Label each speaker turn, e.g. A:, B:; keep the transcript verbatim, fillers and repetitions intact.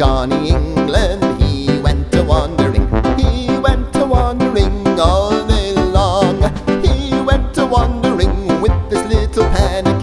A: Johnny England, he went a-wandering, he went a-wandering all day long. He went a-wandering with this little panic